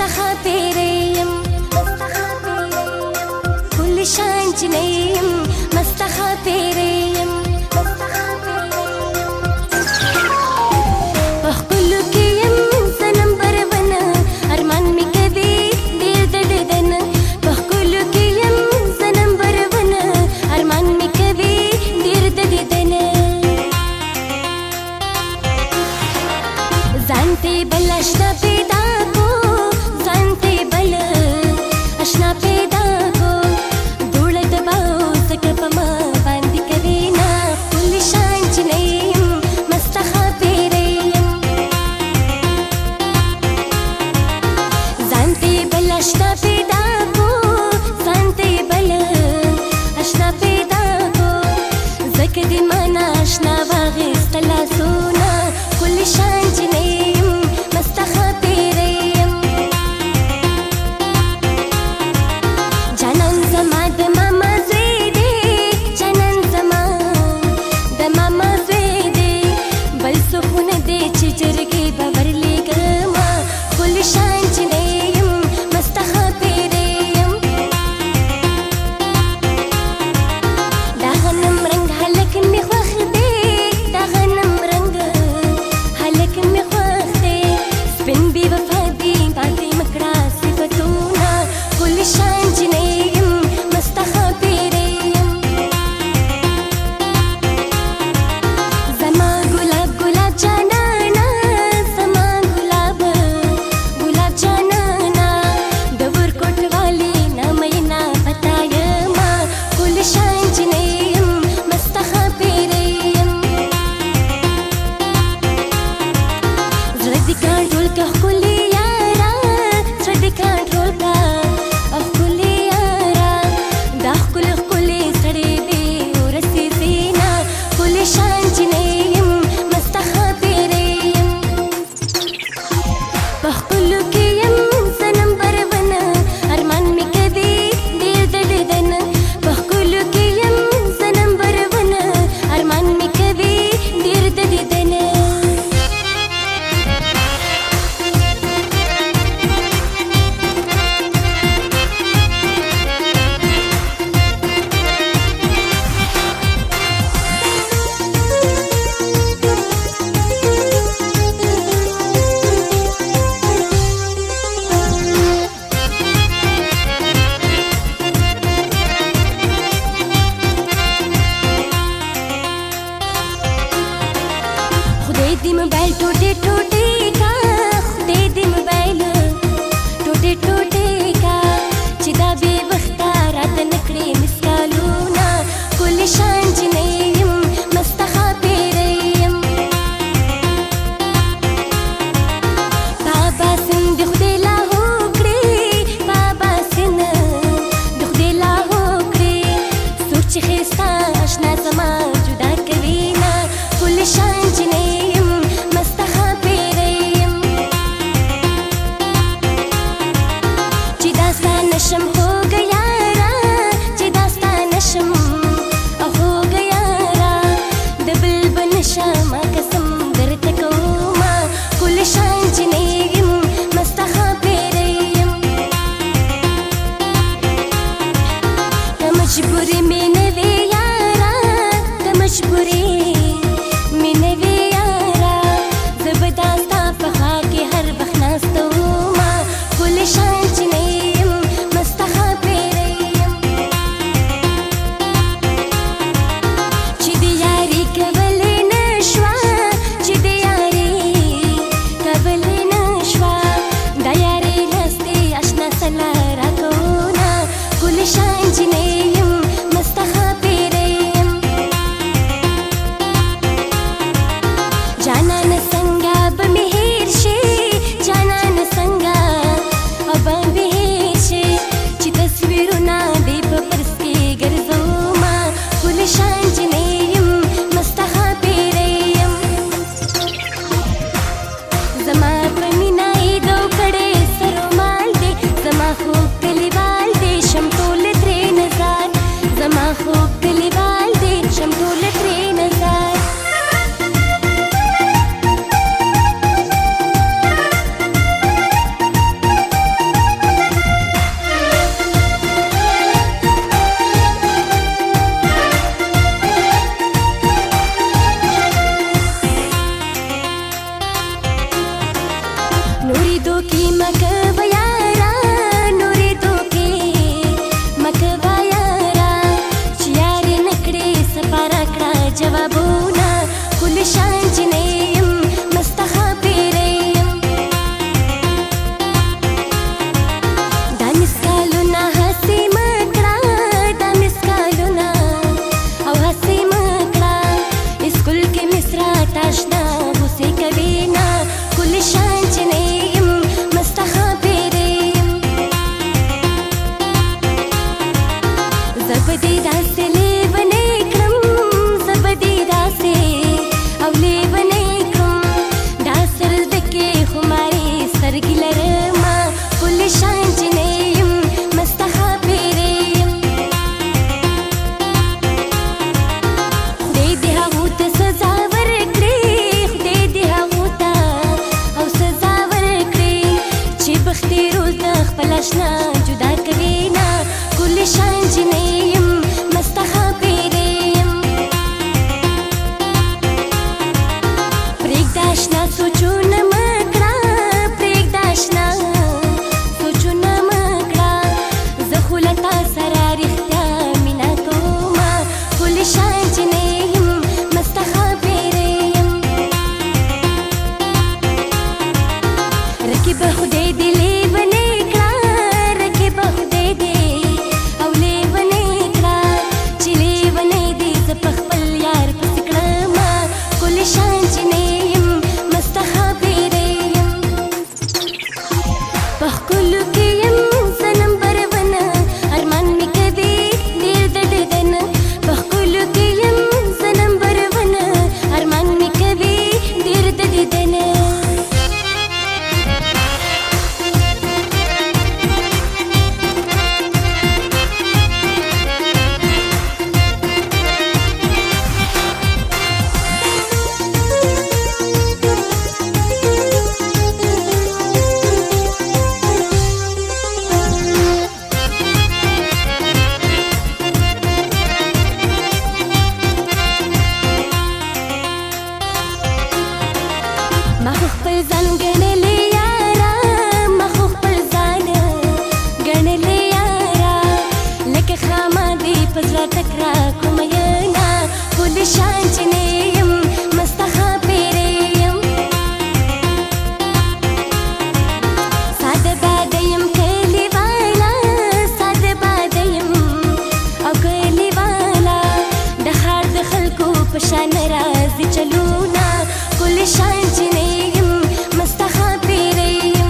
مستخبريم كل شان جنيم مستخبريم زانتي بل اشنا پیدا کو زانتي بل اشنا پیدا کو دوړ دباو زکه پما باندې کوي نا کل شان جنيم مستخبريم زانتي بل اشنا پیدا کو زانتي بل اشنا پیدا کو زکه دې منا اشنا واغستلا سونا كل شان جنيم مستخبريم جانان زما د ماما زيدي جانان زما د ماما زيدي بل سخونه دي چې جرګي باور لګما كل شان جنيم مستخبريم دا غنم رنگ هلک می خوخ دي دا غنم رنگ هلک می خوخ دي سپین بی وفا دي باندې مکړه صفتونه كل شان جنيم مستخبريم زما ګلاب ګلاب جانانا زما ګلاب ګلاب جانانا د ورکوټ والی نامينا پتايما كل شان جنيم مستخبريم زړه دې کنټرول که ښکلي یاره زړه دې کنټرول که ښکلي یاره دا ښکلي ښکلي سړی دې ورسېږي كل شان جنيم مستخبريم په ښکلو کې یم زه نمبر ون ارمان مې کوي ډېر د لیدن په ښکلو کې یم زه نمبر ون ارمان مې کوي ډېر د لیدن نوري دوكي مكبا يارا نوري دوكي مكبا يارا چې یارې نکړې سپاره کړه جوابونه کل شان جنې یم مستخه پیرې یم دا مسکالونه هسې مه کړه دا مسکالونه او هسې مه کړه اسکول کې مس راته اشنا غوسې کوي نه کل شان جنې یم مستخه پیرې یم زه به دې داسې لیونۍ کړم زه به دې داسې او لیونۍ کړم دا سر زده کې خمارې سترګې لرمه کل شان جنې یم مستخه پیرې یم خدای دې هغو ته سزا ورکړي خدای دې هغو ته او سزا ورکړي چې بختي روز د خپل اشنا جدا کوي نه کل شان جنې یم مستخه پیرې یم پرېږده اشنا سوچونه مه کړه پرېږده اشنا سوچونه مه کړه زه خو له تا سره رښتیا مینه کومه کل شان جنې یم مستخه پیرې یم رقیبه خدای دې لیونۍ کړه رقیبه خدای دې او لیونۍ کړه چې لیونۍ دې زه په خپل یار پسې کړمه کل شان جنې یم مستخه پیرې یم په ښکلو کې یم زه نمبر ونه ارمان مې کوي ډېر د دیدن په ښکلو کې یم زه نمبر ونه ارمان مې کوي ډېر د دیدن ما خو خپل ځان ګڼلی یاره ما خو خپل ځان ګڼلی یاره لکه خامه دې په زړه ټک راکړمه ینه کل شان جنې یم مستخه پیرې یم ساده باده یم کلیواله ساده باده یم او کلیواله د ښار د خلکو په شان راځي چلونه کل شان جنې یم مستخه پیرې یم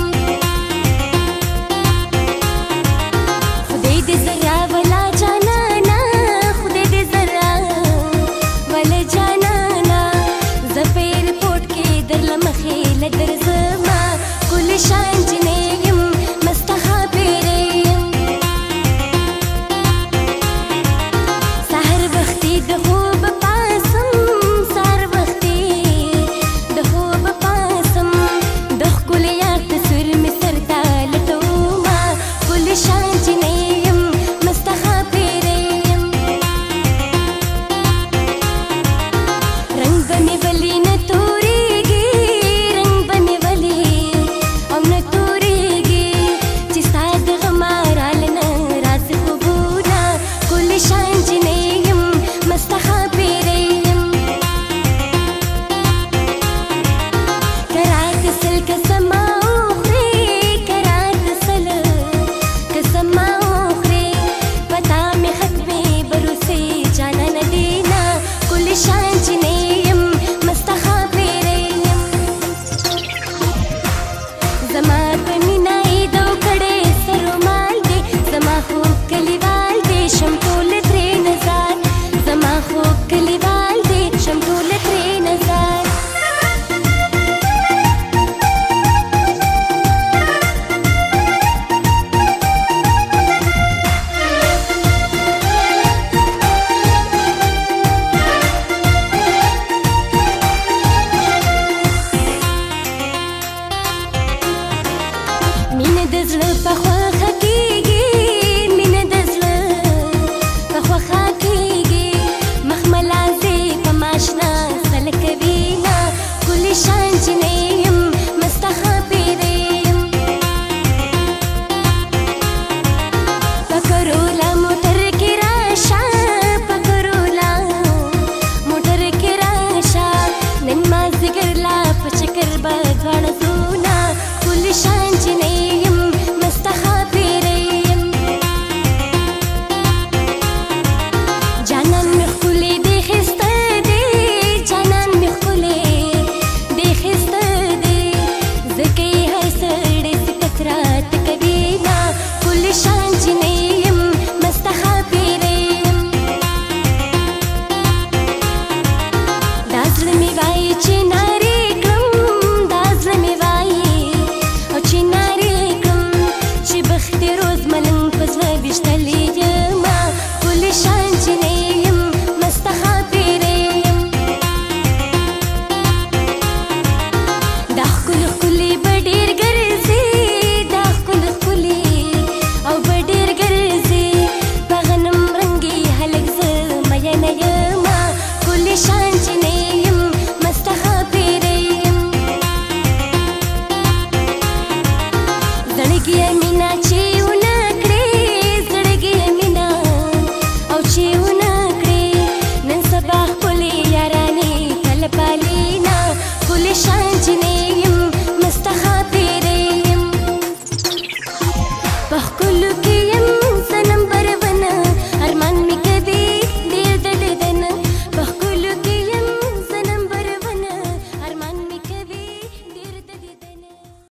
خدای دې زرا ولا جانانا خدای دې زرا ولا جانانا زه په ایرپورټ کې درله مخې له درځمه کل شان جنې یم مستخه پیرې یم سحر وختي د خوب پاسم سحر وختي د خوب پاسم د ښکلي یار تصویر مې سر ته لټومه کل شان جنې یم مستخه پیرې یم رنګ به مې ولې نه تورېږي رنګ به مې ولې او نه تورېږي چې ستا د غم راله نه راځي خوبونه کل شان جنې یم مستخه پیرې یم کرات سل قسمه وخورې کرات سل قسمه وخورې پتا مې ختمې بروسې جانانه دینه کل شان جنې یم مستخه پیرې یم زما په مینه یې دو کړې سرومال دی زما خوب کلیوال دی شم ټول ترې نظر زما خوب کلیوال دی شم ټول ترې نظر مینه د زړه په خوښه کېږي مینه د زړه په خوښه کېږي مخ ملازې په ماشنا سل کوي نه کل شان جنې یم مستخه پیرې زړګی